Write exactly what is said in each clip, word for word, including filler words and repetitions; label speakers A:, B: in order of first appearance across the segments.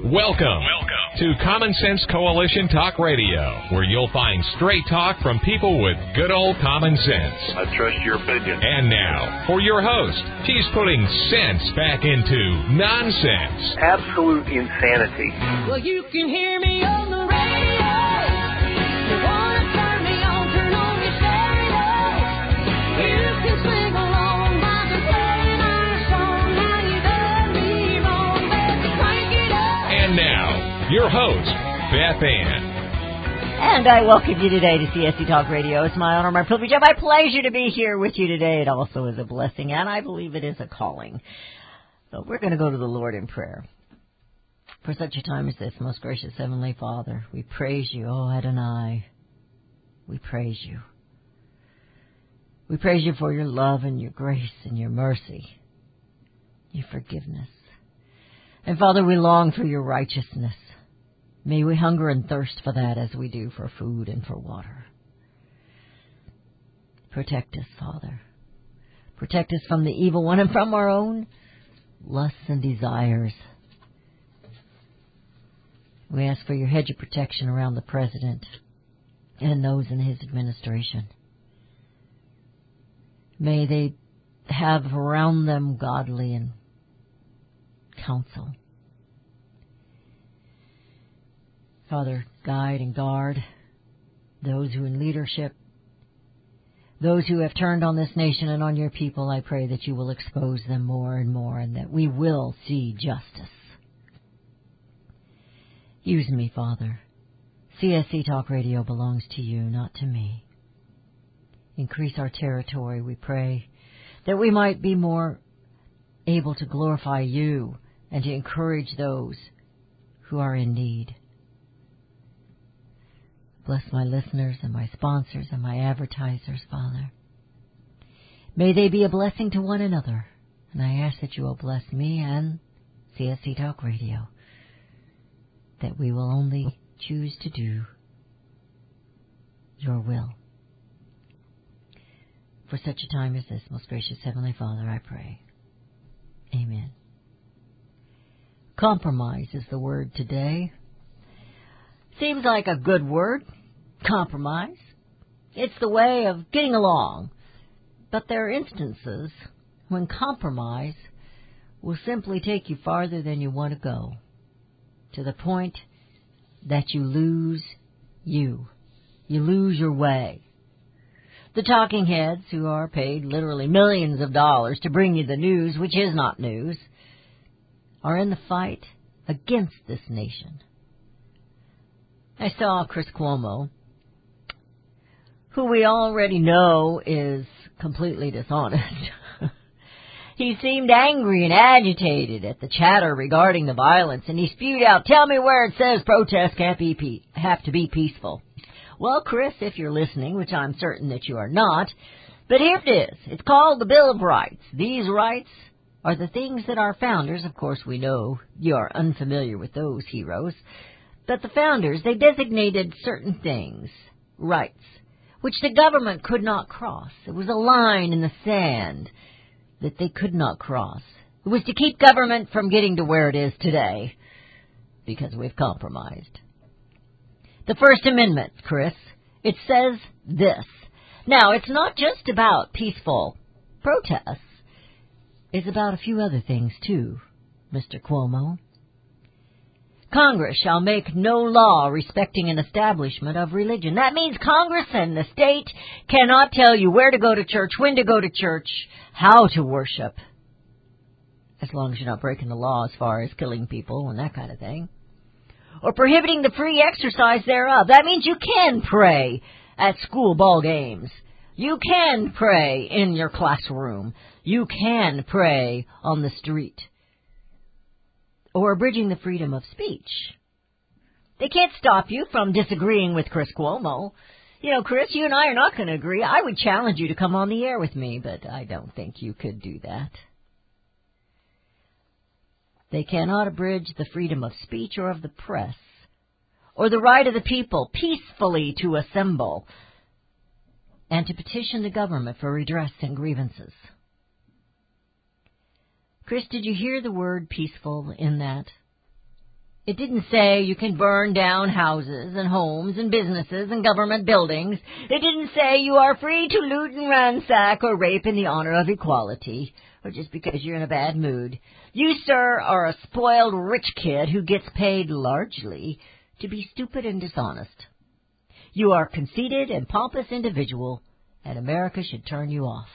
A: Welcome, Welcome to Common Sense Coalition Talk Radio, where you'll find straight talk from people with good old common sense.
B: I trust your opinion.
A: And now, for your host, he's putting sense back into nonsense.
B: Absolute insanity.
C: Well, you can hear me on the radio. You want to turn me on, turn on your stereo. You can sing along by the playing our song. How you done me wrong, baby, crank it up.
A: And now, your host, Beth Ann.
D: And I welcome you today to C S C Talk Radio. It's my honor, my privilege, and my pleasure to be here with you today. It also is a blessing, and I believe it is a calling. So we're going to go to the Lord in prayer. For such a time as this, most gracious Heavenly Father, we praise you, O Adonai. We praise you. We praise you for your love and your grace and your mercy, your forgiveness. And Father, we long for your righteousness. May we hunger and thirst for that as we do for food and for water. Protect us, Father. Protect us from the evil one and from our own lusts and desires. We ask for your hedge of protection around the President and those in his administration. May they have around them godly and counsel. Father, guide and guard those who in leadership, those who have turned on this nation and on your people. I pray that you will expose them more and more and that we will see justice. Use me, Father. C S C Talk Radio belongs to you, not to me. Increase our territory, we pray, that we might be more able to glorify you and to encourage those who are in need. Bless my listeners and my sponsors and my advertisers, Father. May they be a blessing to one another. And I ask that you will bless me and C S C Talk Radio, that we will only choose to do your will. For such a time as this, most gracious Heavenly Father, I pray. Amen. Compromise is the word today. Seems like a good word, compromise. It's the way of getting along. But there are instances when compromise will simply take you farther than you want to go, to the point that you lose you. You lose your way. The talking heads, who are paid literally millions of dollars to bring you the news, which is not news, are in the fight against this nation. I saw Chris Cuomo, who we already know is completely dishonest. He seemed angry and agitated at the chatter regarding the violence, and he spewed out, "Tell me where it says protests can't be pe- have to be peaceful." Well, Chris, if you're listening, which I'm certain that you are not, but here it is. It's called the Bill of Rights. These rights are the things that our founders, of course we know you are unfamiliar with those heroes, but the founders, they designated certain things, rights, which the government could not cross. It was a line in the sand that they could not cross. It was to keep government from getting to where it is today, because we've compromised. The First Amendment, Chris, it says this. Now, it's not just about peaceful protests. It's about a few other things, too, Mister Cuomo. Congress shall make no law respecting an establishment of religion. That means Congress and the state cannot tell you where to go to church, when to go to church, how to worship, as long as you're not breaking the law as far as killing people and that kind of thing, or prohibiting the free exercise thereof. That means you can pray at school ball games. You can pray in your classroom. You can pray on the street. Or abridging the freedom of speech. They can't stop you from disagreeing with Chris Cuomo. You know, Chris, you and I are not going to agree. I would challenge you to come on the air with me, but I don't think you could do that. They cannot abridge the freedom of speech or of the press, or the right of the people peacefully to assemble and to petition the government for redress and grievances. Chris, did you hear the word peaceful in that? It didn't say you can burn down houses and homes and businesses and government buildings. It didn't say you are free to loot and ransack or rape in the honor of equality, or just because you're in a bad mood. You, sir, are a spoiled rich kid who gets paid largely to be stupid and dishonest. You are a conceited and pompous individual, and America should turn you off.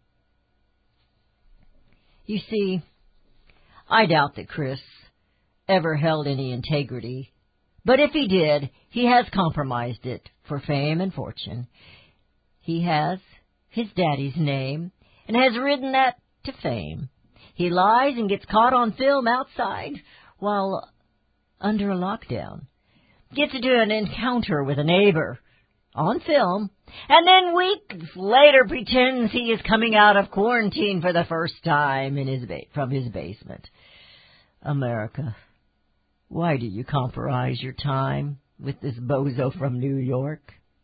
D: You see, I doubt that Chris ever held any integrity, but if he did, he has compromised it for fame and fortune. He has his daddy's name and has ridden that to fame. He lies and gets caught on film outside while under a lockdown. Gets into an encounter with a neighbor on film, and then weeks later pretends he is coming out of quarantine for the first time in his ba- from his basement. America, why do you compromise your time with this bozo from New York?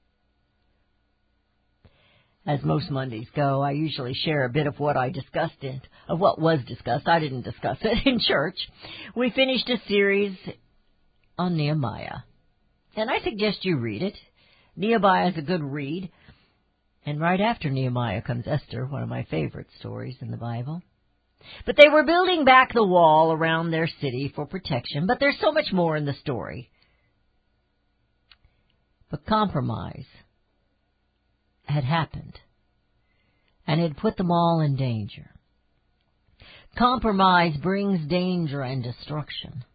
D: As most Mondays go, I usually share a bit of what I discussed in, of what was discussed. I didn't discuss it in church. We finished a series on Nehemiah, and I suggest you read it. Nehemiah is a good read, and right after Nehemiah comes Esther, one of my favorite stories in the Bible. But they were building back the wall around their city for protection, but there's so much more in the story. But compromise had happened, and it put them all in danger. Compromise brings danger and destruction.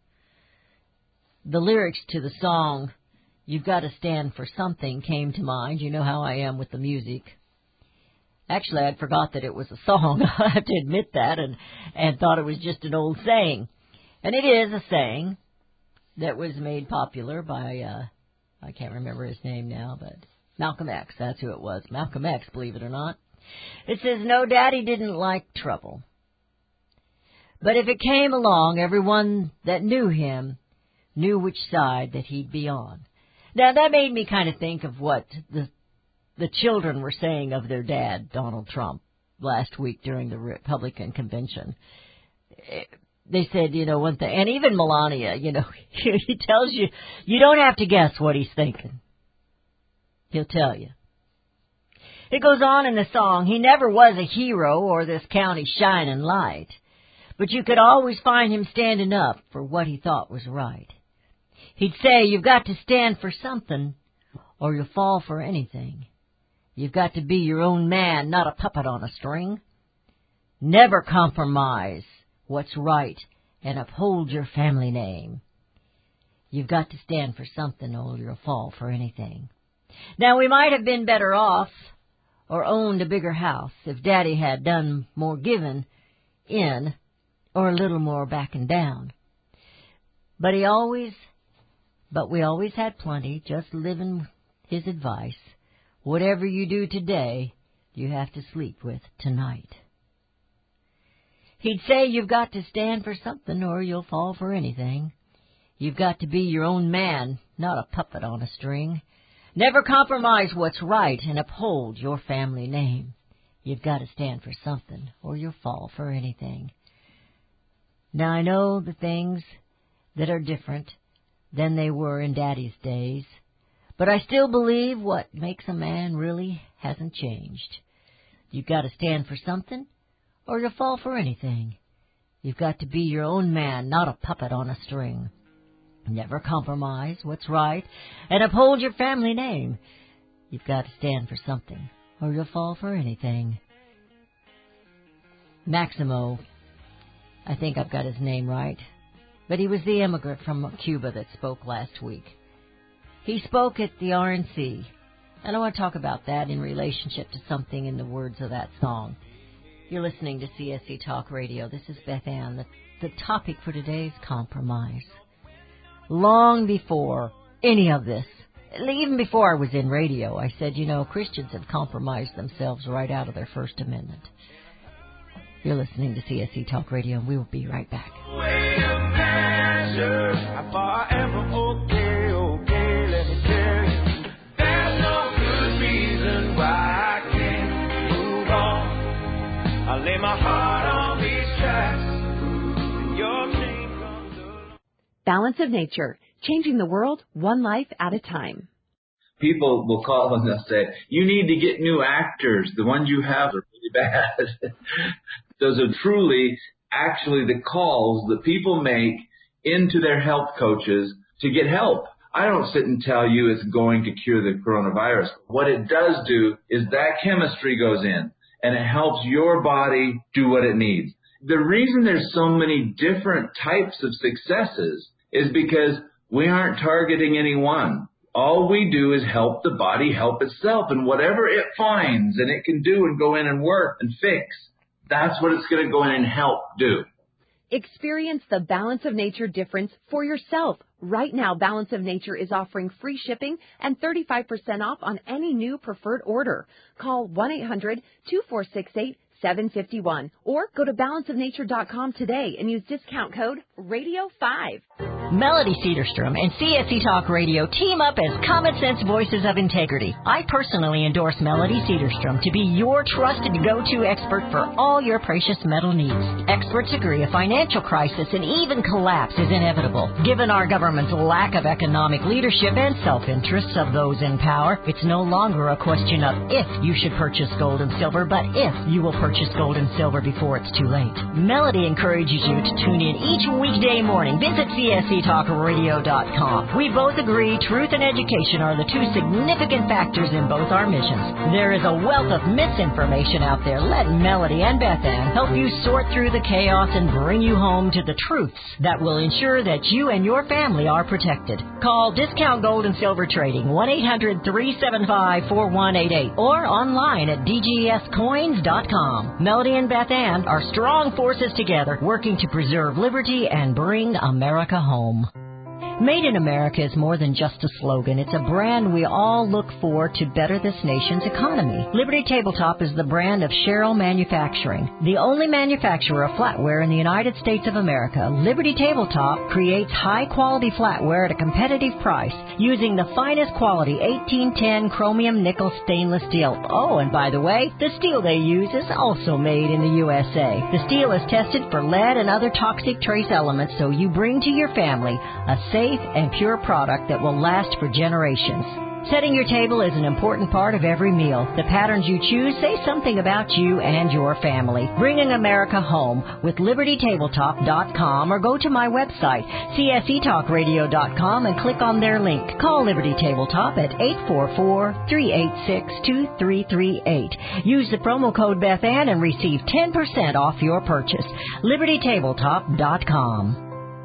D: The lyrics to the song, "You've Got to Stand for Something," came to mind. You know how I am with the music. Actually, I'd forgot that it was a song. I have to admit that, and, and thought it was just an old saying. And it is a saying that was made popular by, uh, I can't remember his name now, but Malcolm X, that's who it was. Malcolm X, believe it or not. It says, "No, Daddy didn't like trouble. But if it came along, everyone that knew him knew which side that he'd be on." Now, that made me kind of think of what the the children were saying of their dad, Donald Trump, last week during the Republican convention. They said, you know, one thing, and even Melania, you know, he tells you, you don't have to guess what he's thinking. He'll tell you. It goes on in the song, "He never was a hero or this county shining light, but you could always find him standing up for what he thought was right. He'd say, you've got to stand for something or you'll fall for anything. You've got to be your own man, not a puppet on a string. Never compromise what's right and uphold your family name. You've got to stand for something or you'll fall for anything." Now, we might have been better off or owned a bigger house if Daddy had done more giving in or a little more backing down. But he always, but we always had plenty, just living his advice. Whatever you do today, you have to sleep with tonight. He'd say, you've got to stand for something or you'll fall for anything. You've got to be your own man, not a puppet on a string. Never compromise what's right and uphold your family name. You've got to stand for something or you'll fall for anything. Now, I know the things that are different than they were in Daddy's days, but I still believe what makes a man really hasn't changed. You've got to stand for something or you'll fall for anything. You've got to be your own man, not a puppet on a string. Never compromise what's right and uphold your family name. You've got to stand for something or you'll fall for anything. Maximo, I think I've got his name right, but he was the immigrant from Cuba that spoke last week. He spoke at the R N C, and I want to talk about that in relationship to something in the words of that song. You're listening to C S C Talk Radio. This is Beth Ann. The, the topic for today is compromise. Long before any of this, even before I was in radio, I said, you know, Christians have compromised themselves right out of their First Amendment. You're listening to C S C Talk Radio, and we will be right back.
E: I lay my heart on these tracks, and your name comes along.
F: Balance of Nature, changing the world one life at a time.
G: People will call and they'll say, you need to get new actors. The ones you have are really bad. Those are truly actually the calls that people make into their health coaches to get help. I don't sit and tell you it's going to cure the coronavirus. What it does do is that chemistry goes in and it helps your body do what it needs. The reason there's so many different types of successes is because we aren't targeting any one. All we do is help the body help itself, and whatever it finds and it can do and go in and work and fix, that's what it's going to go in and help do.
F: Experience the Balance of Nature difference for yourself. Right now, Balance of Nature is offering free shipping and thirty-five percent off on any new preferred order. Call one eight hundred two four six eight seven five one or go to balance of nature dot com today and use discount code radio five.
D: Melody Cedarstrom and C S C Talk Radio team up as Common Sense Voices of Integrity. I personally endorse Melody Cedarstrom to be your trusted go-to expert for all your precious metal needs. Experts agree a financial crisis and even collapse is inevitable. Given our government's lack of economic leadership and self-interests of those in power, it's no longer a question of if you should purchase gold and silver, but if you will purchase gold and silver before it's too late. Melody encourages you to tune in each weekday morning. Visit C S C talk radio dot com. We both agree truth and education are the two significant factors in both our missions. There is a wealth of misinformation out there. Let Melody and Beth Ann help you sort through the chaos and bring you home to the truths that will ensure that you and your family are protected. Call Discount Gold and Silver Trading one eight hundred three seven five four one eight eight or online at d g s coins dot com. Melody and Beth Ann are strong forces together working to preserve liberty and bring America home. Made in America is more than just a slogan. It's a brand we all look for to better this nation's economy. Liberty Tabletop is the brand of Sherrill Manufacturing, the only manufacturer of flatware in the United States of America. Liberty Tabletop creates high-quality flatware at a competitive price using the finest quality eighteen ten chromium nickel stainless steel. Oh, and by the way, the steel they use is also made in the U S A. The steel is tested for lead and other toxic trace elements, so you bring to your family a safe and pure product that will last for generations. Setting your table is an important part of every meal. The patterns you choose say something about you and your family. Bringing America home with liberty tabletop dot com or go to my website, c s e talk radio dot com, and click on their link. Call Liberty Tabletop at eight four four, three eight six, two three three eight. Use the promo code Beth Ann and receive ten percent off your purchase. liberty tabletop dot com.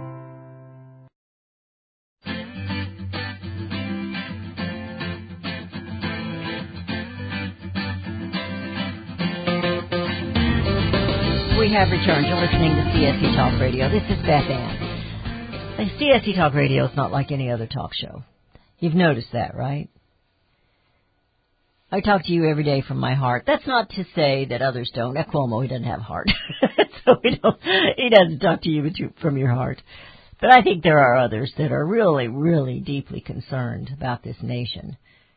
D: We have returned. You're listening to C S C Talk Radio. This is Beth Ann. C S C Talk Radio is not like any other talk show. You've noticed that, right? I talk to you every day from my heart. That's not to say that others don't. Now, Cuomo, he doesn't have a heart. so we don't, he doesn't talk to you from your heart. But I think there are others that are really, really deeply concerned about this nation.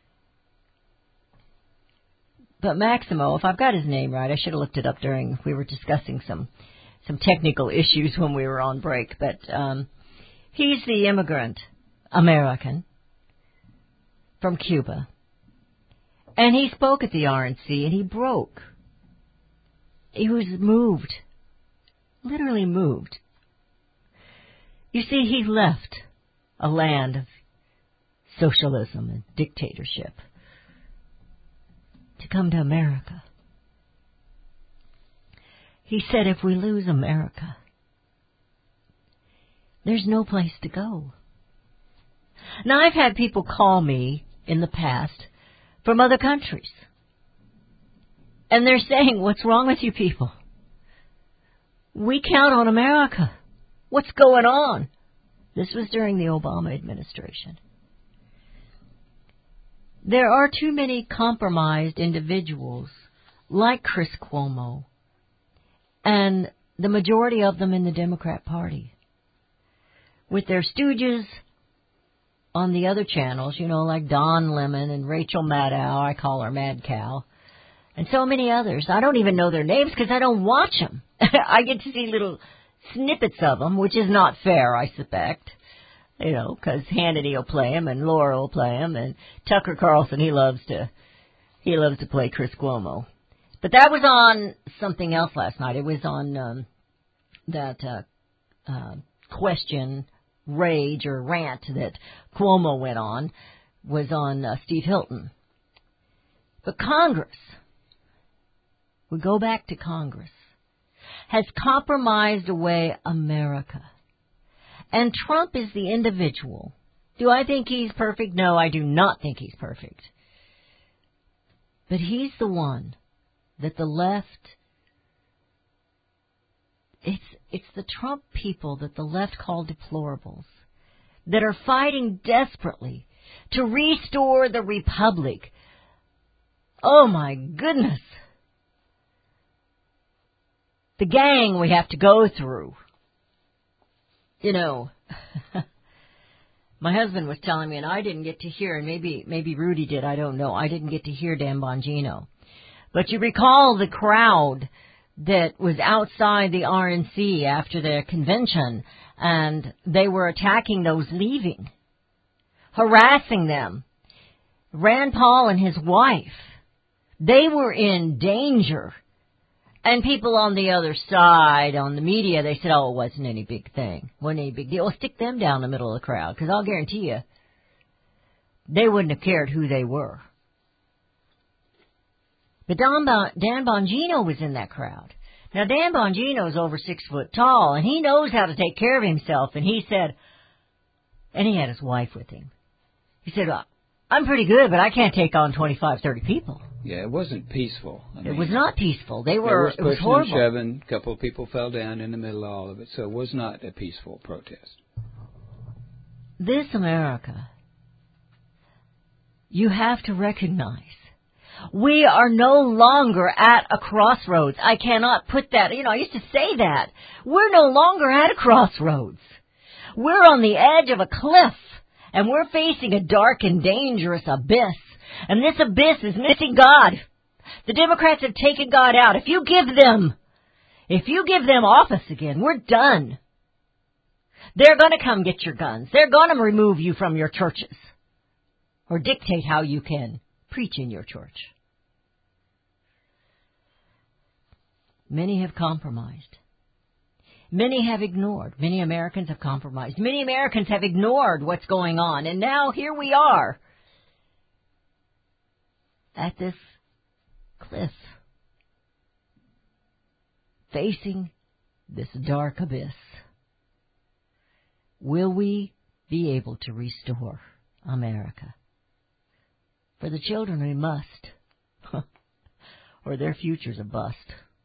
D: But Maximo, if I've got his name right, I should have looked it up during, we were discussing some some technical issues when we were on break, but um, he's the immigrant American from Cuba. And he spoke at the R N C, and he broke. He was moved, literally moved. You see, he left a land of socialism and dictatorship to come to America. He said, if we lose America, there's no place to go. Now, I've had people call me in the past from other countries, and they're saying, what's wrong with you people? We count on America. What's going on? This was during the Obama administration. There are too many compromised individuals like Chris Cuomo, and the majority of them in the Democrat Party, with their stooges on the other channels, you know, like Don Lemon and Rachel Maddow, I call her Mad Cow, and so many others. I don't even know their names because I don't watch them. I get to see little snippets of them, which is not fair, I suspect. You know, because Hannity will play him and Laura will play him, and Tucker Carlson, he loves to he loves to play Chris Cuomo. But that was on something else last night. It was on um, that uh, uh, question, rage, or rant that Cuomo went on, was on uh, Steve Hilton. But Congress, we go back to Congress, has compromised away America. And Trump is the individual. Do I think he's perfect? No, I do not think he's perfect. But he's the one that the left, it's it's the Trump people that the left call deplorables, that are fighting desperately to restore the republic. Oh my goodness. The gang we have to go through. You know, my husband was telling me, and I didn't get to hear, and maybe maybe Rudy did, I don't know. I didn't get to hear Dan Bongino. But you recall the crowd that was outside the R N C after their convention, and they were attacking those leaving, harassing them. Rand Paul and his wife, they were in danger. And people on the other side, on the media, they said, oh, it wasn't any big thing. Wasn't any big deal. Well, stick them down the middle of the crowd, because I'll guarantee you, they wouldn't have cared who they were. But Don bon- Dan Bongino was in that crowd. Now, Dan Bongino's over six foot tall, and he knows how to take care of himself. And he said, and he had his wife with him. He said, well, I'm pretty good, but I can't take on twenty-five, thirty people.
H: Yeah, it wasn't peaceful. I
D: It
H: mean,
D: was not peaceful. They
H: there
D: were,
H: was
D: it was
H: pushing
D: horrible.
H: and shoving. A couple of people fell down in the middle of all of it, so it was not a peaceful protest.
D: This America, you have to recognize, we are no longer at a crossroads. I cannot put that, you know, I used to say that. We're no longer at a crossroads. We're on the edge of a cliff, and we're facing a dark and dangerous abyss. And this abyss is missing God. The Democrats have taken God out. If you give them, if you give them office again, we're done. They're going to come get your guns. They're going to remove you from your churches or dictate how you can preach in your church. Many have compromised. Many have ignored. Many Americans have compromised. Many Americans have ignored what's going on. And now here we are at this cliff, facing this dark abyss. Will we be able to restore America? For the children, we must, or their future's a bust.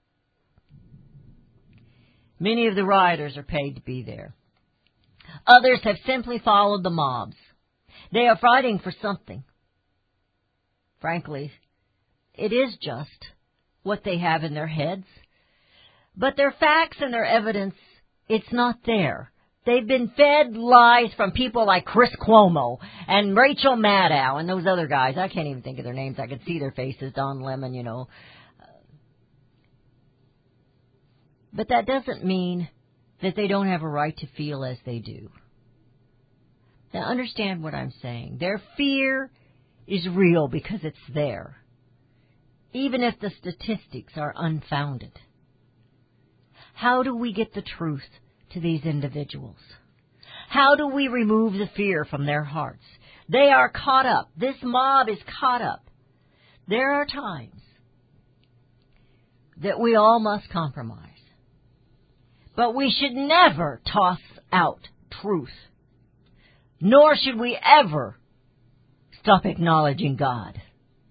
D: Many of the rioters are paid to be there. Others have simply followed the mobs. They are fighting for something. Frankly, it is just what they have in their heads. But their facts and their evidence, it's not there. They've been fed lies from people like Chris Cuomo and Rachel Maddow and those other guys. I can't even think of their names. I can see their faces. Don Lemon, you know. But that doesn't mean that they don't have a right to feel as they do. Now, understand what I'm saying. Their fear is real because it's there, even if the statistics are unfounded. How do we get the truth to these individuals? How do we remove the fear from their hearts? They are caught up. This mob is caught up. There are times that we all must compromise. But we should never toss out truth. Nor should we ever stop acknowledging God.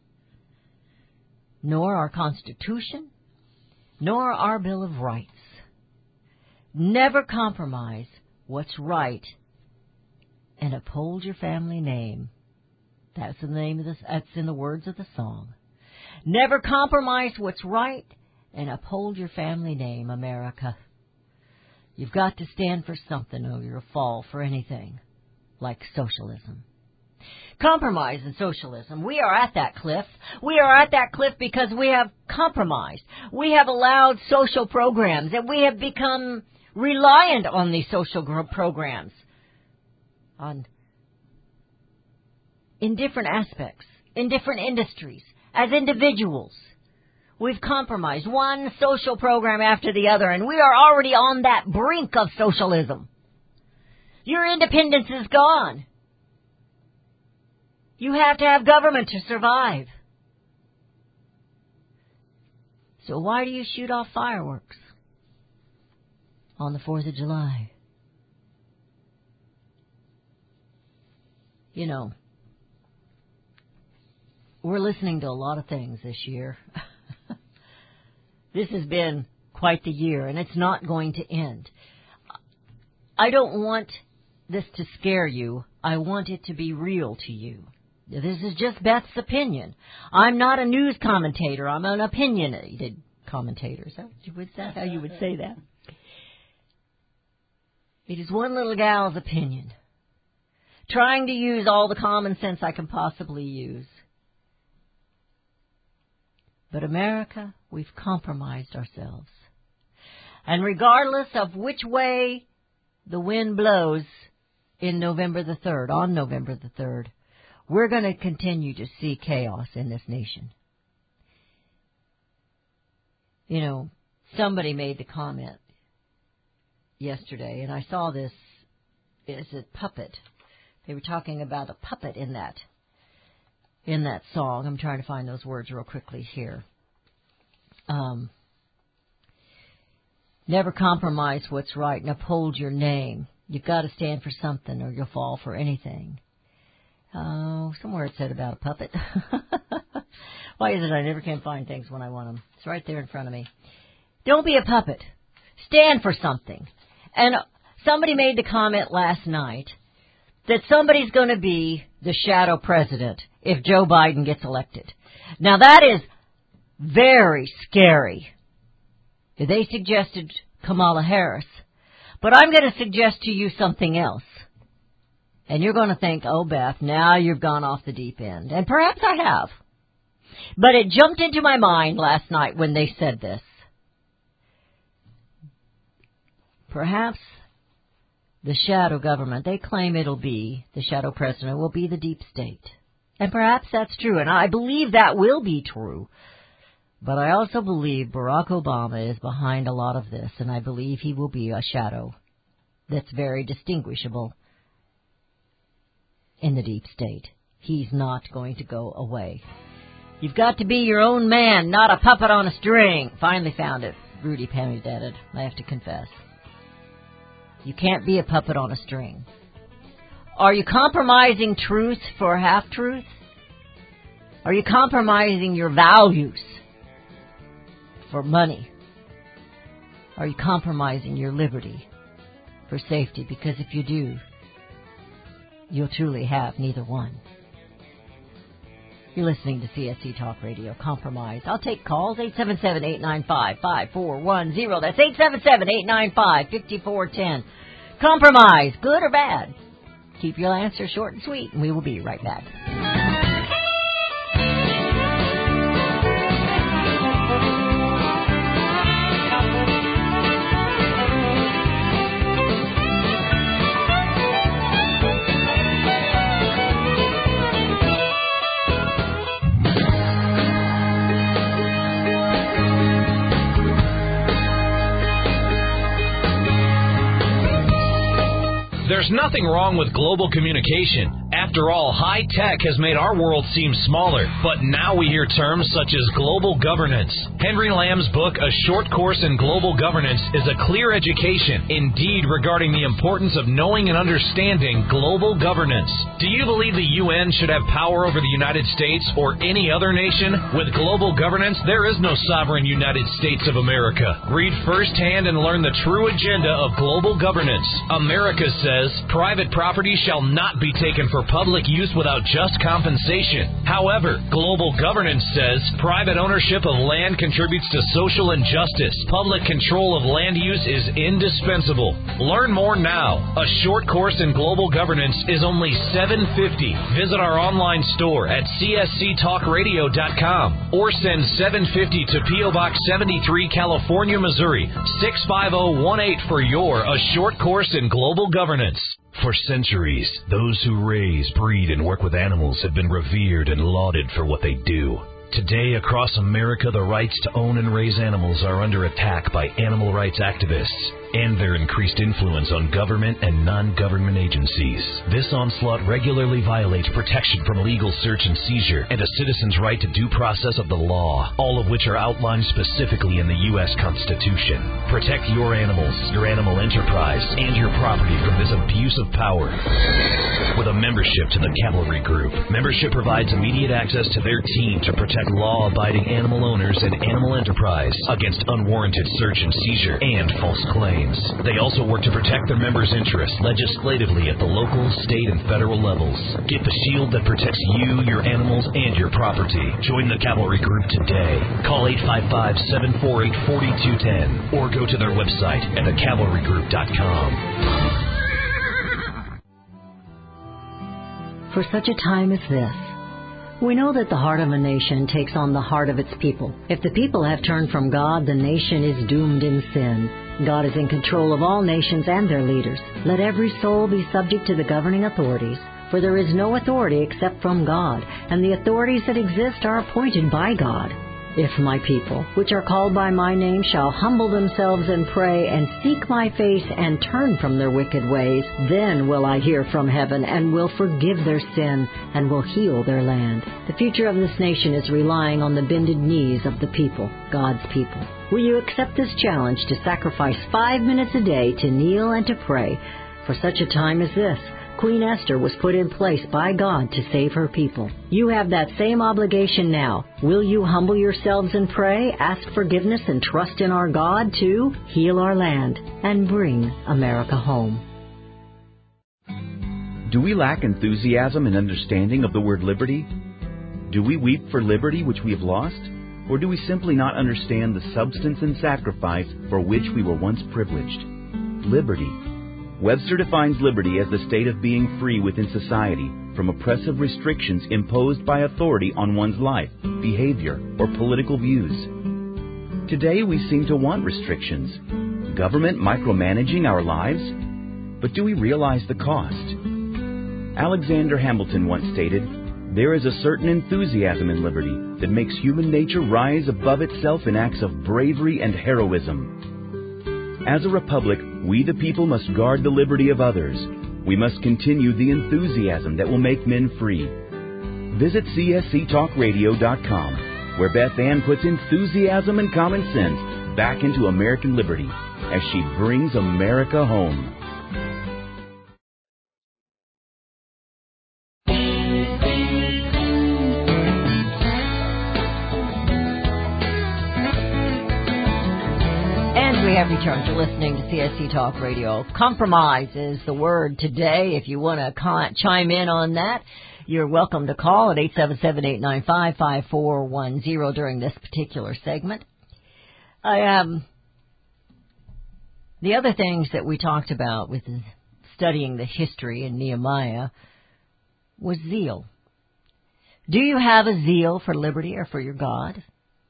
D: Nor our Constitution, nor our Bill of Rights. Never compromise what's right and uphold your family name. That's the name of this, that's in the words of the song. Never compromise what's right and uphold your family name, America. You've got to stand for something or you'll fall for anything like socialism. Compromise and socialism. We are at that cliff. We are at that cliff because we have compromised. We have allowed social programs and we have become reliant on these social programs. on in different aspects, in different industries, as individuals. We've compromised one social program after the other, and we are already on that brink of socialism. Your independence is gone. You have to have government to survive. So why do you shoot off fireworks on the fourth of July? You know, we're listening to a lot of things this year. This has been quite the year, and it's not going to end. I don't want this to scare you. I want it to be real to you. This is just Beth's opinion. I'm not a news commentator. I'm an opinionated commentator. Is that how you would say that? It is one little gal's opinion, trying to use all the common sense I can possibly use. But America, we've compromised ourselves. And regardless of which way the wind blows in November the third, on November the third, we're going to continue to see chaos in this nation. You know, somebody made the comment yesterday, and I saw this, is it puppet? They were talking about a puppet in that in that song. I'm trying to find those words real quickly here. Um, never compromise what's right and uphold your name. You've got to stand for something or you'll fall for anything. Oh, somewhere it said about a puppet. Why is it I never can find things when I want them? It's right there in front of me. Don't be a puppet. Stand for something. And somebody made the comment last night that somebody's going to be the shadow president if Joe Biden gets elected. Now, that is very scary. They suggested Kamala Harris. But I'm going to suggest to you something else. And you're going to think, oh, Beth, now you've gone off the deep end. And perhaps I have. But it jumped into my mind last night when they said this. Perhaps the shadow government, they claim it'll be, the shadow president will be the deep state. And perhaps that's true, and I believe that will be true. But I also believe Barack Obama is behind a lot of this, and I believe he will be a shadow that's very distinguishable in the deep state. He's not going to go away. You've got to be your own man, not a puppet on a string. Finally found it. Rudy Penny did it, I have to confess. You can't be a puppet on a string. Are you compromising truth for half-truth? Are you compromising your values for money? Are you compromising your liberty for safety? Because if you do, you'll truly have neither one. You're listening to C S C Talk Radio. Compromise. I'll take calls. eight seven seven, eight nine five, five four one zero. That's eight seven seven, eight nine five, five four one zero. Compromise. Good or bad? Keep your answer short and sweet, and we will be right back.
I: There's nothing wrong with global communication. After all, high tech has made our world seem smaller, but now we hear terms such as global governance. Henry Lamb's book, A Short Course in Global Governance, is a clear education, indeed, regarding the importance of knowing and understanding global governance. Do you believe the U N should have power over the United States or any other nation? With global governance, there is no sovereign United States of America. Read firsthand and learn the true agenda of global governance. America says private property shall not be taken for public use without just compensation. However, global governance says private ownership of land contributes to social injustice. Public control of land use is indispensable. Learn more now. A Short Course in Global Governance is only seven dollars and fifty cents. Visit our online store at c s c talk radio dot com or send seven dollars and fifty cents to P O Box seventy-three, California, Missouri, six five zero one eight for your A Short Course in Global Governance. For centuries, those who raise, breed, and work with animals have been revered and lauded for what they do. Today, across America, the rights to own and raise animals are under attack by animal rights activists and their increased influence on government and non-government agencies. This onslaught regularly violates protection from legal search and seizure and a citizen's right to due process of the law, all of which are outlined specifically in the U S Constitution. Protect your animals, your animal enterprise, and your property from this abuse of power. With a membership to the Cavalry Group, membership provides immediate access to their team to protect law-abiding animal owners and animal enterprise against unwarranted search and seizure and false claims. They also work to protect their members' interests legislatively at the local, state, and federal levels. Get the shield that protects you, your animals, and your property. Join the Cavalry Group today. Call eight five five, seven four eight, four two one zero or go to their website at the cavalry group dot com.
D: For such a time as this, we know that the heart of a nation takes on the heart of its people. If the people have turned from God, the nation is doomed in sin. God is in control of all nations and their leaders. Let every soul be subject to the governing authorities, for there is no authority except from God, and the authorities that exist are appointed by God. If my people, which are called by my name, shall humble themselves and pray and seek my face and turn from their wicked ways, then will I hear from heaven and will forgive their sin and will heal their land. The future of this nation is relying on the bended knees of the people, God's people. Will you accept this challenge to sacrifice five minutes a day to kneel and to pray? For such a time as this, Queen Esther was put in place by God to save her people. You have that same obligation now. Will you humble yourselves and pray, ask forgiveness, and trust in our God to heal our land and bring America home?
J: Do we lack enthusiasm and understanding of the word liberty? Do we weep for liberty which we have lost? Or do we simply not understand the substance and sacrifice for which we were once privileged? Liberty. Webster defines liberty as the state of being free within society from oppressive restrictions imposed by authority on one's life, behavior, or political views. Today we seem to want restrictions, government micromanaging our lives, but do we realize the cost? Alexander Hamilton once stated, "There is a certain enthusiasm in liberty that makes human nature rise above itself in acts of bravery and heroism." As a republic, we the people must guard the liberty of others. We must continue the enthusiasm that will make men free. Visit C S C talk radio dot com, where Beth Ann puts enthusiasm and common sense back into American liberty as she brings America home.
D: We have returned to listening to C S C Talk Radio. Compromise is the word today. If you want to con- chime in on that, you're welcome to call at eight seven seven, eight nine five, five four one zero during this particular segment. I um, the other things that we talked about with studying the history in Nehemiah was zeal. Do you have a zeal for liberty or for your God?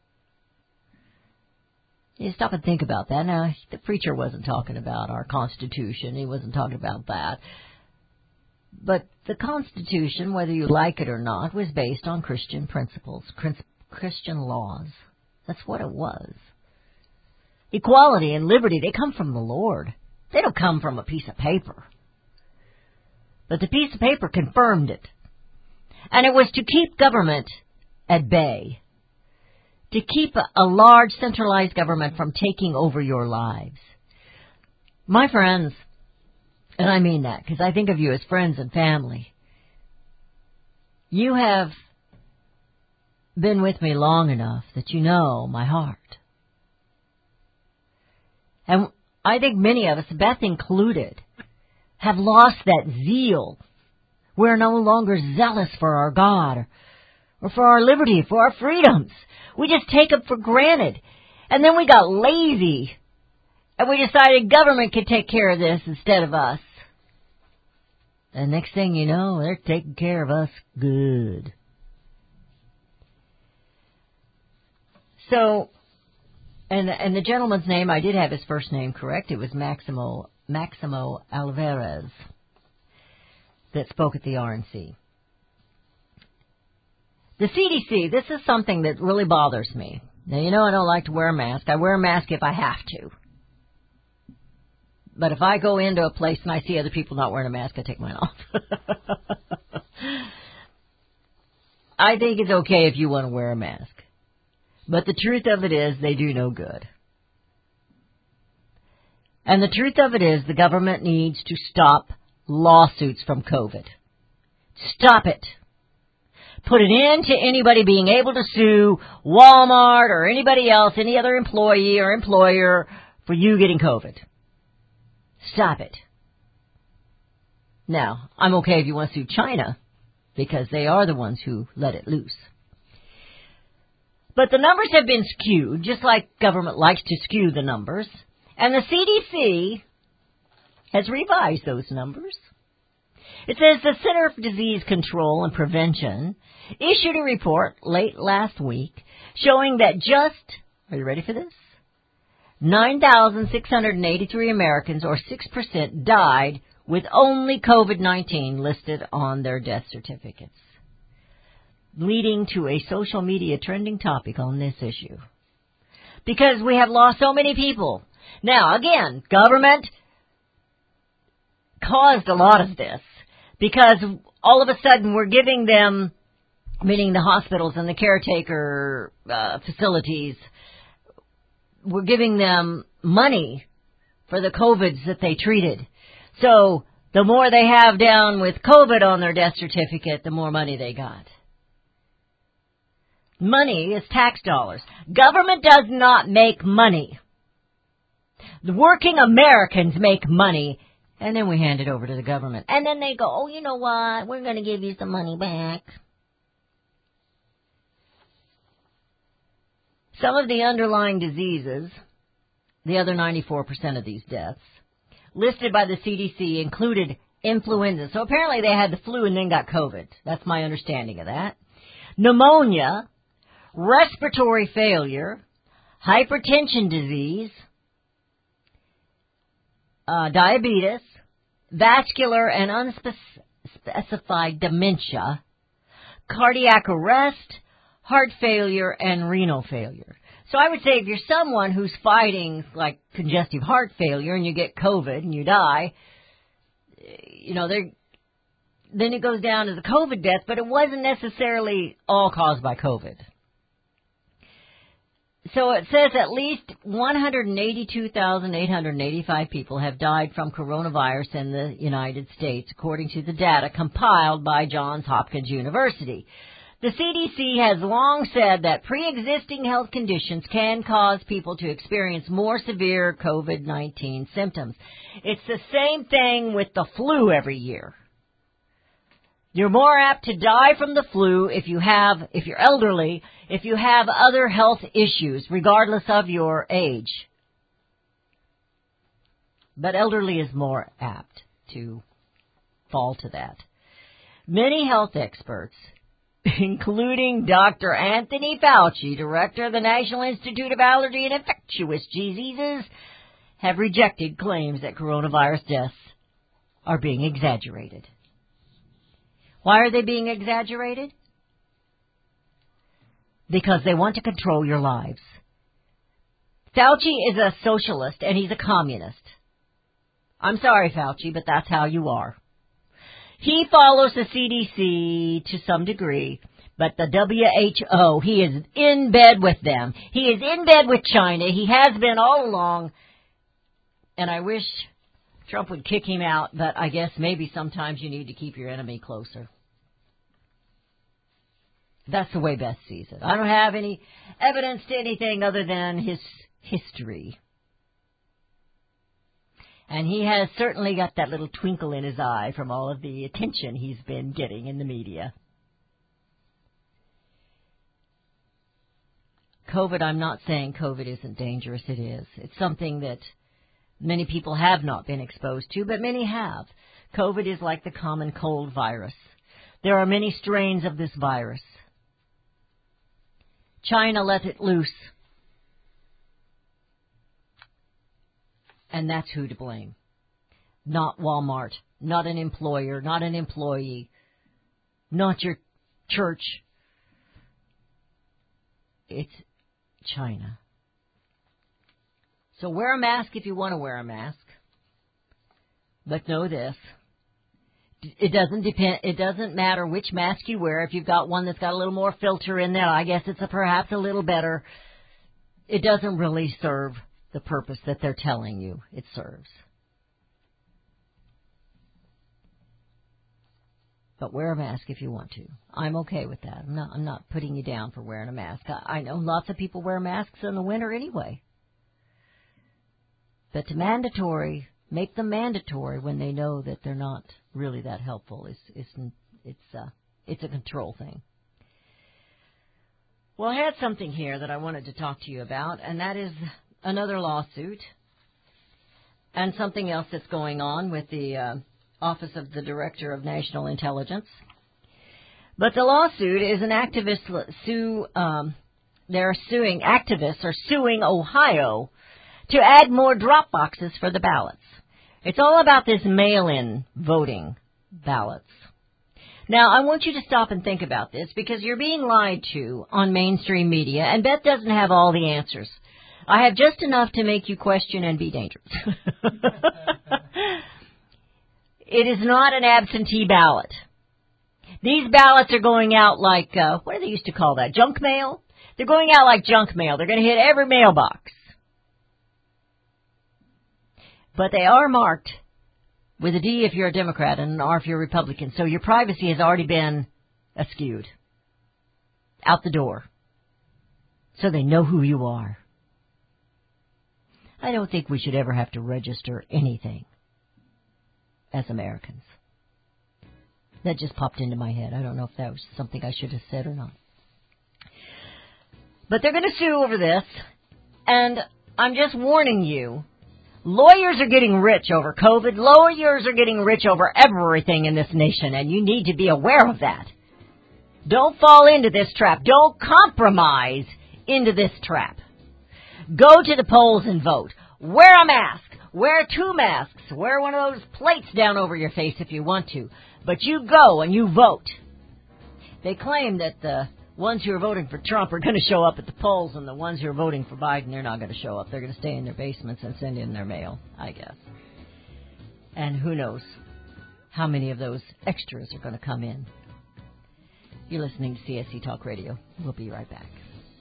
D: You stop and think about that. Now, the preacher wasn't talking about our Constitution. He wasn't talking about that. But the Constitution, whether you like it or not, was based on Christian principles, Christian laws. That's what it was. Equality and liberty, they come from the Lord. They don't come from a piece of paper. But the piece of paper confirmed it. And it was to keep government at bay. To keep a, a large centralized government from taking over your lives. My friends, and I mean that because I think of you as friends and family, you have been with me long enough that you know my heart. And I think many of us, Beth included, have lost that zeal. We're no longer zealous for our God or for our liberty, for our freedoms. We just take them for granted. And then we got lazy. And we decided government could take care of this instead of us. And next thing you know, they're taking care of us good. So, and and the gentleman's name, I did have his first name correct. It was Maximo, Maximo Alvarez. that spoke at the R N C. The C D C, this is something that really bothers me. Now, you know I don't like to wear a mask. I wear a mask if I have to. But if I go into a place and I see other people not wearing a mask, I take mine off. I think it's okay if you want to wear a mask. But the truth of it is they do no good. And the truth of it is the government needs to stop lawsuits from COVID. Stop it. Put an end to anybody being able to sue Walmart or anybody else, any other employee or employer for you getting COVID. Stop it. Now, I'm okay if you want to sue China because they are the ones who let it loose. But the numbers have been skewed, just like government likes to skew the numbers. And the C D C has revised those numbers. It says the Center for Disease Control and Prevention issued a report late last week showing that just, are you ready for this? nine thousand six hundred eighty-three Americans, or six percent, died with only COVID nineteen listed on their death certificates, leading to a social media trending topic on this issue. Because we have lost so many people. Now, again, government caused a lot of this because all of a sudden we're giving them, meaning the hospitals and the caretaker uh, facilities, we're giving them money for the COVIDs that they treated. So the more they have down with COVID on their death certificate, the more money they got. Money is tax dollars. Government does not make money. The working Americans make money, and then we hand it over to the government. And then they go, oh, you know what, we're going to give you some money back. Some of the underlying diseases, the other ninety-four percent of these deaths, listed by the C D C included influenza. So apparently they had the flu and then got COVID. That's my understanding of that. Pneumonia, respiratory failure, hypertension disease, uh, diabetes, vascular and unspecified dementia, cardiac arrest, heart failure, and renal failure. So I would say if you're someone who's fighting like congestive heart failure and you get COVID and you die, you know, they're, then it goes down as a COVID death, but it wasn't necessarily all caused by COVID. So it says at least one hundred eighty-two thousand eight hundred eighty-five people have died from coronavirus in the United States, according to the data compiled by Johns Hopkins University. The C D C has long said that pre-existing health conditions can cause people to experience more severe COVID nineteen symptoms. It's the same thing with the flu every year. You're more apt to die from the flu if you have, if you're elderly, if you have other health issues, regardless of your age. But elderly is more apt to fall to that. Many health experts, including Doctor Anthony Fauci, director of the National Institute of Allergy and Infectious Diseases, have rejected claims that coronavirus deaths are being exaggerated. Why are they being exaggerated? Because they want to control your lives. Fauci is a socialist and he's a communist. I'm sorry, Fauci, but that's how you are. He follows the C D C to some degree, but the W H O, he is in bed with them. He is in bed with China. He has been all along, and I wish Trump would kick him out, but I guess maybe sometimes you need to keep your enemy closer. That's the way Beth sees it. I don't have any evidence to anything other than his history. And he has certainly got that little twinkle in his eye from all of the attention he's been getting in the media. COVID, I'm not saying COVID isn't dangerous. It is. It's something that many people have not been exposed to, but many have. COVID is like the common cold virus. There are many strains of this virus. China let it loose. And that's who to blame. Not Walmart, not an employer, not an employee, not your church. It's China. So wear a mask if you want to wear a mask. But know this. It doesn't depend. It doesn't matter which mask you wear. If you've got one that's got a little more filter in there, I guess it's a, perhaps a little better. It doesn't really serve the purpose that they're telling you it serves. But wear a mask if you want to. I'm okay with that. I'm not, I'm not putting you down for wearing a mask. I, I know lots of people wear masks in the winter anyway. But to mandatory, make them mandatory when they know that they're not really that helpful. It's it's it's uh, it's a control thing. Well, I had something here that I wanted to talk to you about, and that is another lawsuit and something else that's going on with the uh, Office of the Director of National Intelligence. But the lawsuit is an activist sue. Um, they're suing activists are suing Ohio to add more drop boxes for the ballots. It's all about this mail-in voting ballots. Now, I want you to stop and think about this because you're being lied to on mainstream media, and Beth doesn't have all the answers. I have just enough to make you question and be dangerous. It is not an absentee ballot. These ballots are going out like, uh, what do they used to call that, junk mail? They're going out like junk mail. They're going to hit every mailbox. But they are marked with a D if you're a Democrat and an R if you're a Republican. So your privacy has already been askewed. Out the door. So they know who you are. I don't think we should ever have to register anything as Americans. That just popped into my head. I don't know if that was something I should have said or not. But they're going to sue over this. And I'm just warning you. Lawyers are getting rich over COVID. Lawyers are getting rich over everything in this nation, and you need to be aware of that. Don't fall into this trap. Don't compromise into this trap. Go to the polls and vote. Wear a mask. Wear two masks. Wear one of those plates down over your face if you want to. But you go and you vote. They claim that the ones who are voting for Trump are going to show up at the polls, and the ones who are voting for Biden, they're not going to show up. They're going to stay in their basements and send in their mail, I guess. And who knows how many of those extras are going to come in. You're listening to C S C Talk Radio. We'll be right back.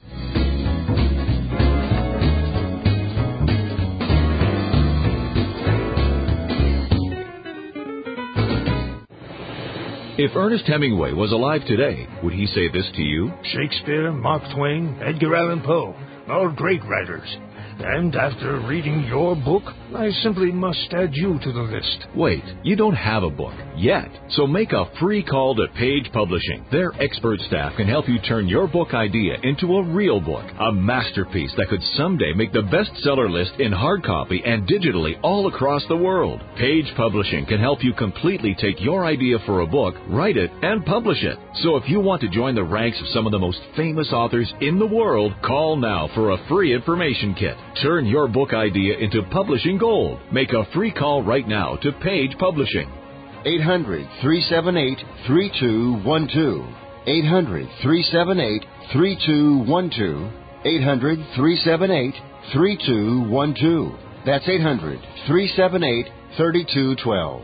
K: If Ernest Hemingway was alive today, would he say this to you?
L: Shakespeare, Mark Twain, Edgar Allan Poe, all great writers. And after reading your book, I simply must add you to the list.
K: Wait, you don't have a book yet. So make a free call to Page Publishing. Their expert staff can help you turn your book idea into a real book, a masterpiece that could someday make the bestseller list in hard copy and digitally all across the world. Page Publishing can help you completely take your idea for a book, write it, and publish it. So if you want to join the ranks of some of the most famous authors in the world, call now for a free information kit. Turn your book idea into publishing gold. Make a free call right now to Page Publishing.
M: eight hundred, three seven eight, three two one two. eight hundred, three seven eight, three two one two. eight hundred, three seven eight, three two one two. That's eight hundred, three seven eight, three two one two.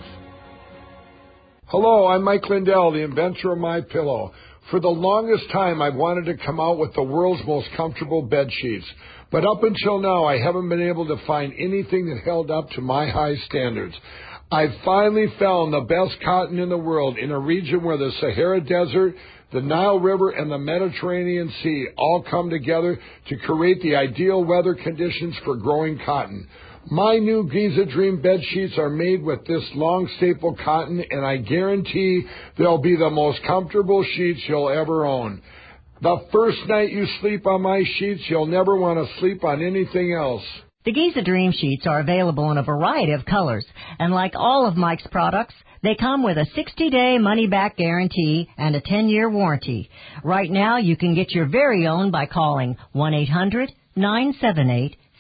N: Hello, I'm Mike Lindell, the inventor of My Pillow. For the longest time, I've wanted to come out with the world's most comfortable bed sheets. But up until now, I haven't been able to find anything that held up to my high standards. I finally found the best cotton in the world in a region where the Sahara Desert, the Nile River, and the Mediterranean Sea all come together to create the ideal weather conditions for growing cotton. My new Giza Dream bed sheets are made with this long staple cotton, and I guarantee they'll be the most comfortable sheets you'll ever own. The first night you sleep on my sheets, you'll never want to sleep on anything else.
D: The Giza Dream Sheets are available in a variety of colors, and like all of Mike's products, they come with a sixty-day money-back guarantee and a ten-year warranty. Right now, you can get your very own by calling one eight hundred, nine seven eight,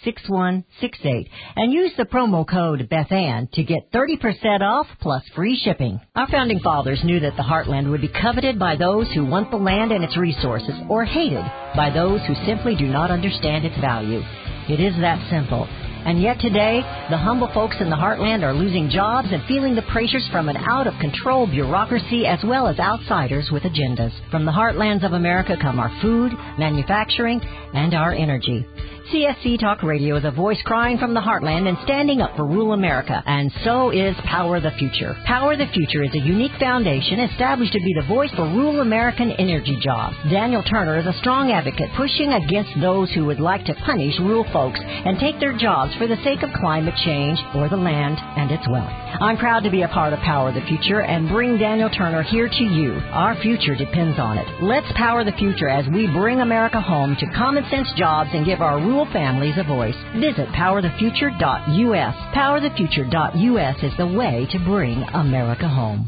D: six one six eight and use the promo code BethAnn to get thirty percent off plus free shipping. Our founding fathers knew that the heartland would be coveted by those who want the land and its resources, or hated by those who simply do not understand its value. It is that simple. And yet today, the humble folks in the heartland are losing jobs and feeling the pressures from an out-of-control bureaucracy as well as outsiders with agendas. From the heartlands of America come our food, manufacturing, and our energy. C S C Talk Radio is a voice crying from the heartland and standing up for rural America, and so is Power the Future. Power the Future is a unique foundation established to be the voice for rural American energy jobs. Daniel Turner is a strong advocate pushing against those who would like to punish rural folks and take their jobs for the sake of climate change or the land and its wealth. I'm proud to be a part of Power the Future and bring Daniel Turner here to you. Our future depends on it. Let's power the future as we bring America home to common sense jobs and give our rural families a voice. Visit power the future dot U S. power the future dot U S is the way to bring America home.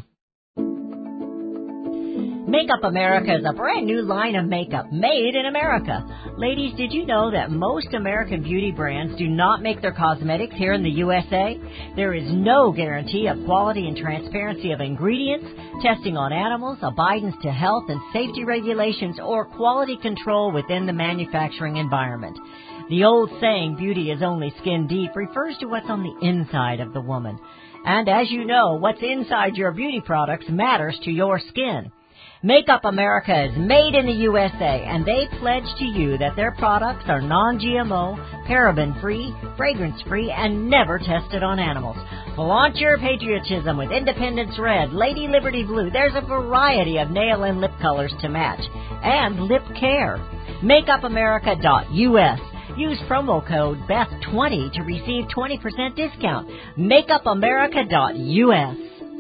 D: Makeup America is a brand new line of makeup made in America. Ladies, did you know that most American beauty brands do not make their cosmetics here in the U S A? There is no guarantee of quality and transparency of ingredients, testing on animals, abidance to health and safety regulations, or quality control within the manufacturing environment. The old saying, beauty is only skin deep, refers to what's on the inside of the woman. And as you know, what's inside your beauty products matters to your skin. Makeup America is made in the U S A, and they pledge to you that their products are non-G M O, paraben-free, fragrance-free, and never tested on animals. Flaunt your patriotism with Independence Red, Lady Liberty Blue. There's a variety of nail and lip colors to match. And lip care. makeup america dot U S. Use promo code B E T H twenty to receive twenty percent discount. makeup america dot U S.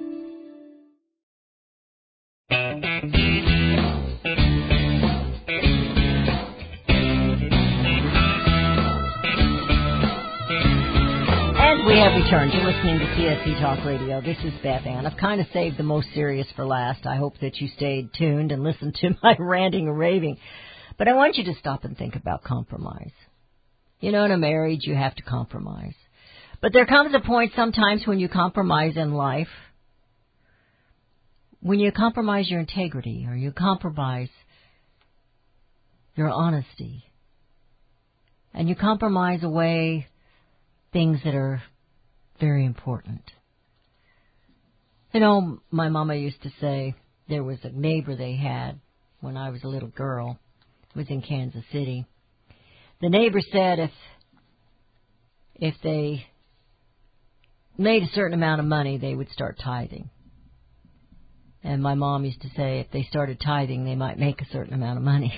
D: And we have returned. You're listening to C S C Talk Radio. This is Beth Ann. I've kind of saved the most serious for last. I hope that you stayed tuned and listened to my ranting and raving. But I want you to stop and think about compromise. You know, in a marriage, you have to compromise. But there comes a point sometimes when you compromise in life, when you compromise your integrity or you compromise your honesty, and you compromise away things that are very important. You know, my mama used to say there was a neighbor they had when I was a little girl. It was in Kansas City. The neighbor said if if they made a certain amount of money, they would start tithing. And my mom used to say if they started tithing, they might make a certain amount of money.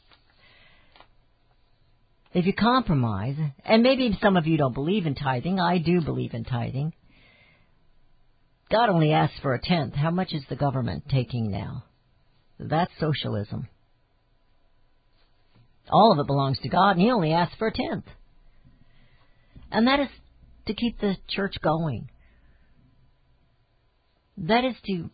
D: If you compromise, and maybe some of you don't believe in tithing, I do believe in tithing. God only asks for a tenth. How much is the government taking now? That's socialism. All of it belongs to God, and He only asks for a tenth. And that is to keep the church going. That is to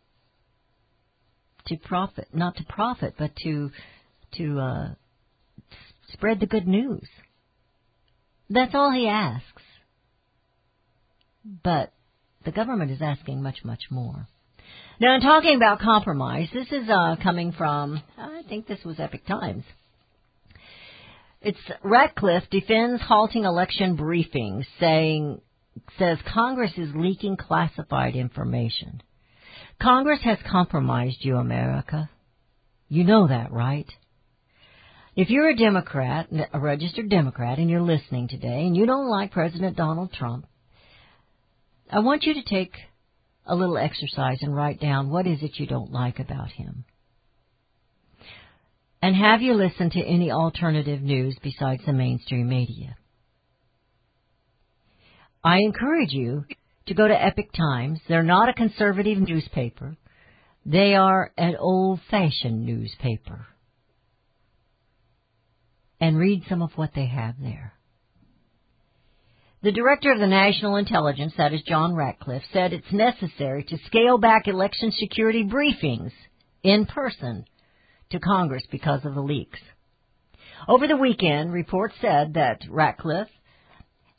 D: to profit, not to profit, but to to uh, spread the good news. That's all He asks. But the government is asking much, much more. Now, in talking about compromise, this is uh, coming from, I think this was Epic Times. It's Ratcliffe defends halting election briefings, saying, says Congress is leaking classified information. Congress has compromised you, America. You know that, right? If you're a Democrat, a registered Democrat, and you're listening today, and you don't like President Donald Trump, I want you to take a little exercise and write down what is it you don't like about him. And have you listened to any alternative news besides the mainstream media? I encourage you to go to Epic Times. They're not a conservative newspaper. They are an old-fashioned newspaper. And read some of what they have there. The director of the National Intelligence, that is John Ratcliffe, said it's necessary to scale back election security briefings in person to Congress because of the leaks. Over the weekend, reports said that Ratcliffe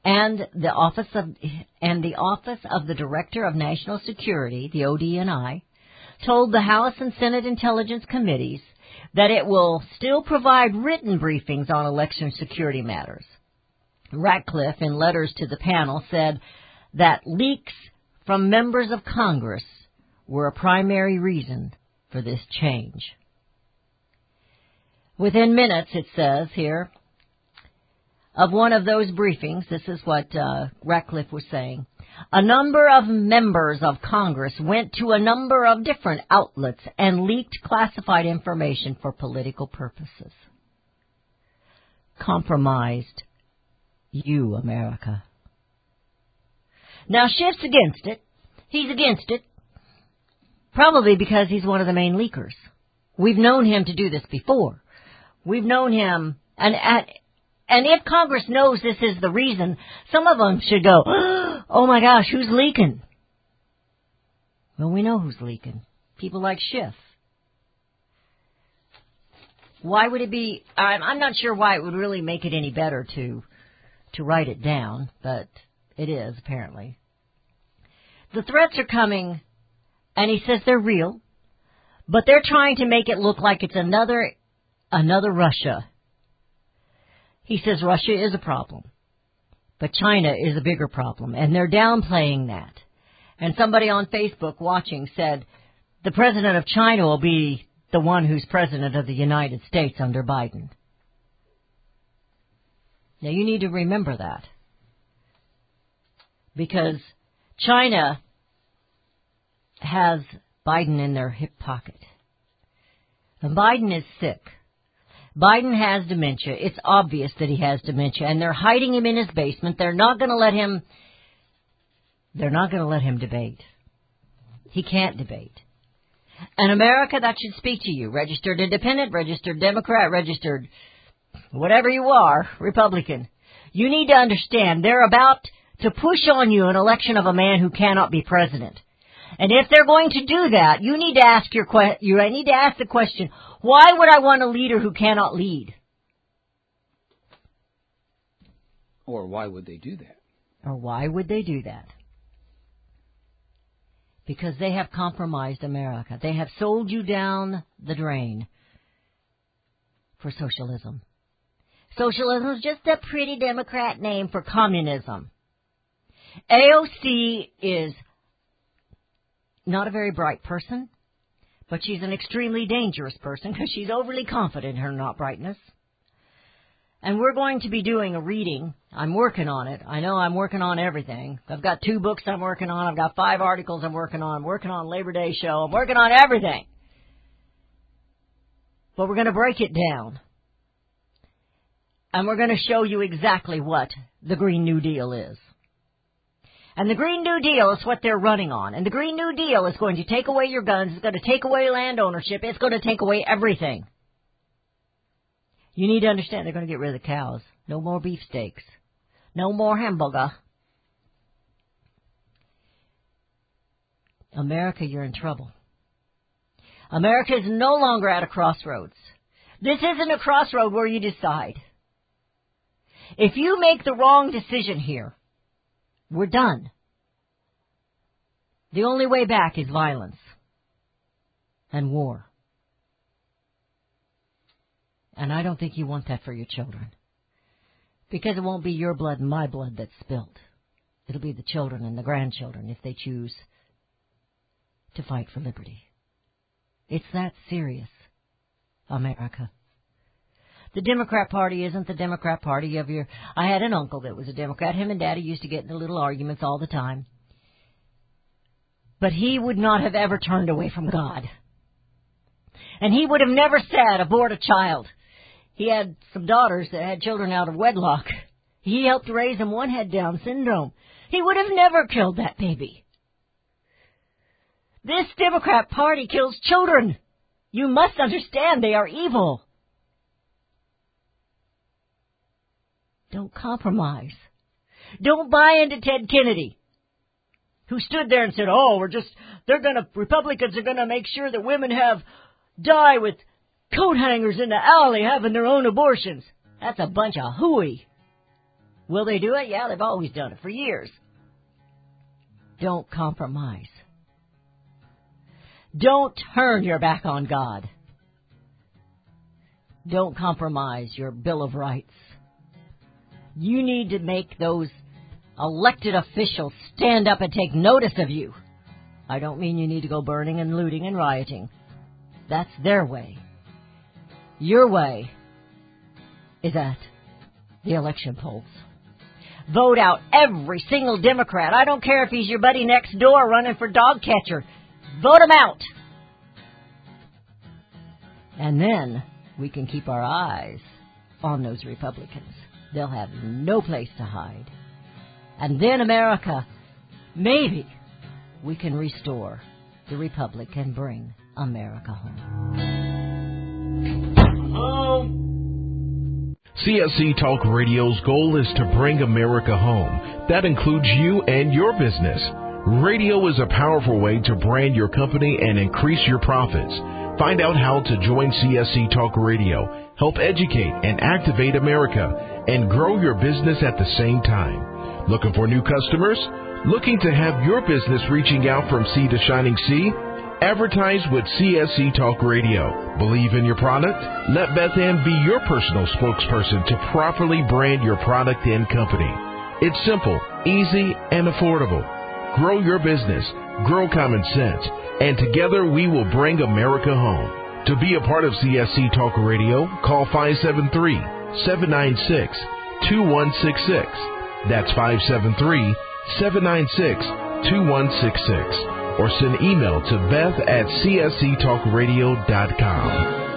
D: and the office of and the office of the Director of National Security, the O D N I, told the House and Senate Intelligence Committees that it will still provide written briefings on election security matters. Ratcliffe, in letters to the panel, said that leaks from members of Congress were a primary reason for this change. Within minutes, it says here, of one of those briefings, this is what uh, Ratcliffe was saying, a number of members of Congress went to a number of different outlets and leaked classified information for political purposes. Compromised you, America. Now, Schiff's against it. He's against it. Probably because he's one of the main leakers. We've known him to do this before. We've known him, and at, and if Congress knows this is the reason, some of them should go, oh my gosh, who's leaking? Well, we know who's leaking. People like Schiff. Why would it be, I'm, I'm not sure why it would really make it any better to, to write it down, but it is, apparently. The threats are coming, and he says they're real, but they're trying to make it look like it's another Another Russia. He says Russia is a problem, but China is a bigger problem, and they're downplaying that. And somebody on Facebook watching said the president of China will be the one who's president of the United States under Biden. Now, you need to remember that, because China has Biden in their hip pocket. And Biden is sick. Biden has dementia. It's obvious that he has dementia, and they're hiding him in his basement. They're not going to let him, they're not going to let him debate. He can't debate. And America, that should speak to you. Registered independent, registered Democrat, registered whatever you are, Republican. You need to understand they're about to push on you an election of a man who cannot be president. And if they're going to do that, you need to ask your que- you need to ask the question, why would I want a leader who cannot lead?
H: Or why would they do that?
D: Or why would they do that? Because they have compromised America. They have sold you down the drain for socialism. Socialism is just a pretty Democrat name for communism. A O C is not a very bright person, but she's an extremely dangerous person because she's overly confident in her not brightness. And we're going to be doing a reading. I'm working on it. I know I'm working on everything. I've got two books I'm working on. I've got five articles I'm working on. I'm working on Labor Day show. I'm working on everything. But we're going to break it down. And we're going to show you exactly what the Green New Deal is. And the Green New Deal is what they're running on. And the Green New Deal is going to take away your guns. It's going to take away land ownership. It's going to take away everything. You need to understand they're going to get rid of the cows. No more beefsteaks. No more hamburger. America, you're in trouble. America is no longer at a crossroads. This isn't a crossroad where you decide. If you make the wrong decision here, we're done. The only way back is violence and war. And I don't think you want that for your children. Because it won't be your blood and my blood that's spilled. It'll be the children and the grandchildren if they choose to fight for liberty. It's that serious, America. The Democrat Party isn't the Democrat Party of your... I had an uncle that was a Democrat. Him and Daddy used to get into little arguments all the time. But he would not have ever turned away from God. And he would have never said, abort a child. He had some daughters that had children out of wedlock. He helped raise them. One had Down syndrome. He would have never killed that baby. This Democrat Party kills children. You must understand they are evil. Don't compromise. Don't buy into Ted Kennedy, who stood there and said, oh, we're just, they're going to, Republicans are going to make sure that women have, die with coat hangers in the alley having their own abortions. That's a bunch of hooey. Will they do it? Yeah, they've always done it for years. Don't compromise. Don't turn your back on God. Don't compromise your Bill of Rights. You need to make those elected officials stand up and take notice of you. I don't mean you need to go burning and looting and rioting. That's their way. Your way is at the election polls. Vote out every single Democrat. I don't care if he's your buddy next door running for dog catcher. Vote him out. And then we can keep our eyes on those Republicans. They'll have no place to hide. And then America, maybe we can restore the Republic and bring America home.
O: Home. C S C Talk Radio's goal is to bring America home. That includes you and your business. Radio is a powerful way to brand your company and increase your profits. Find out how to join C S C Talk Radio, help educate and activate America, and grow your business at the same time. Looking for new customers? Looking to have your business reaching out from sea to shining sea? Advertise with C S C Talk Radio. Believe in your product? Let Beth Ann be your personal spokesperson to properly brand your product and company. It's simple, easy, and affordable. Grow your business, grow common sense, and together we will bring America home. To be a part of C S C Talk Radio, call five seven three, seven nine six, two one six six. That's five seven three, seven nine six, two one six six. Or send email to beth at c s c talk radio dot com.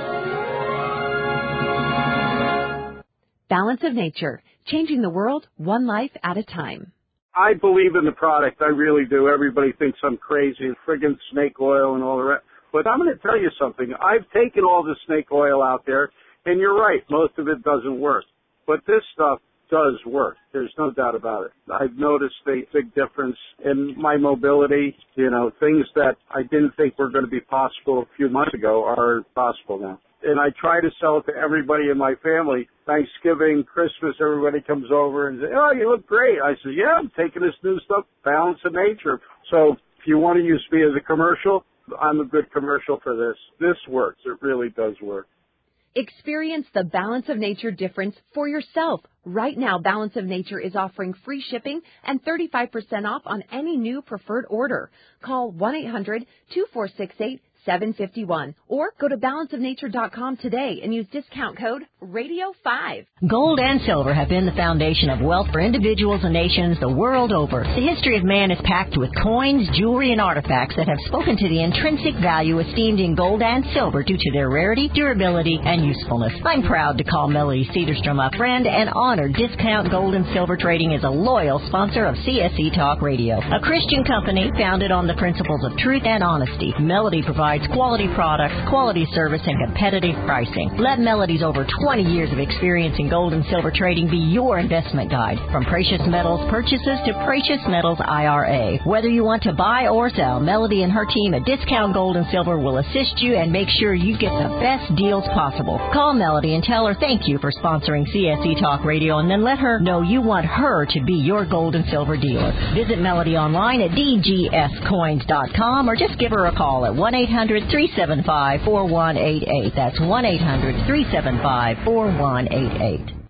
F: Balance of Nature, changing the world one life at a time.
B: I believe in the product. I really do. Everybody thinks I'm crazy, friggin' snake oil and all the rest. But I'm going to tell you something. I've taken all the snake oil out there, and you're right. Most of it doesn't work. But this stuff does work. There's no doubt about it. I've noticed a big difference in my mobility. You know, things that I didn't think were going to be possible a few months ago are possible now. And I try to sell it to everybody in my family. Thanksgiving, Christmas, everybody comes over and says, oh, you look great. I say, yeah, I'm taking this new stuff, Balance of Nature. So if you want to use me as a commercial, I'm a good commercial for this. This works. It really does work.
F: Experience the Balance of Nature difference for yourself. Right now, Balance of Nature is offering free shipping and thirty-five percent off on any new preferred order. Call one eight hundred, two four six eight, seven five one or go to balance of nature dot com today and use discount code radio five.
D: Gold and silver have been the foundation of wealth for individuals and nations the world over. The history of man is packed with coins, jewelry, and artifacts that have spoken to the intrinsic value esteemed in gold and silver due to their rarity, durability, and usefulness. I'm proud to call Melody Cedarstrom a friend and honored Discount Gold and Silver Trading is a loyal sponsor of C S C Talk Radio, a Christian company founded on the principles of truth and honesty. Melody provides quality products, quality service, and competitive pricing. Let Melody's over twenty years of experience in gold and silver trading be your investment guide. From precious metals purchases to precious metals I R A. Whether you want to buy or sell, Melody and her team at Discount Gold and Silver will assist you and make sure you get the best deals possible. Call Melody and tell her thank you for sponsoring C S C Talk Radio, and then let her know you want her to be your gold and silver dealer. Visit Melody online at d g s coins dot com or just give her a call at one eight hundred, three seven five, four one eight eight. That's one eight hundred, three seven five, four one eight eight.